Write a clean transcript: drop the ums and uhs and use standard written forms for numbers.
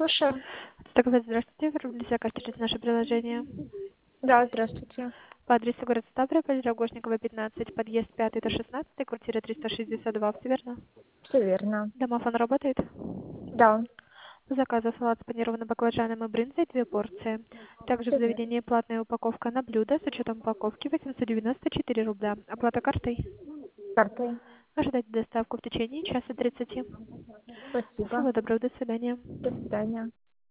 слушаю. Так сказать, здравствуйте, вернулись через наше приложение. Да, здравствуйте. По адресу город Ставрополь, Рогожникова, 15, подъезд 5 до 16, квартира 362, все верно? Все верно. Домофон работает? Да, По заказу салат с панированным баклажаном и брынзой 2 порции. Также в все верно. заведении платная упаковка на блюдо с учетом упаковки 894 рубля. Оплата картой. Картой. Ожидайте доставку в течение часа 30. Спасибо. Всего доброго, до свидания. До свидания.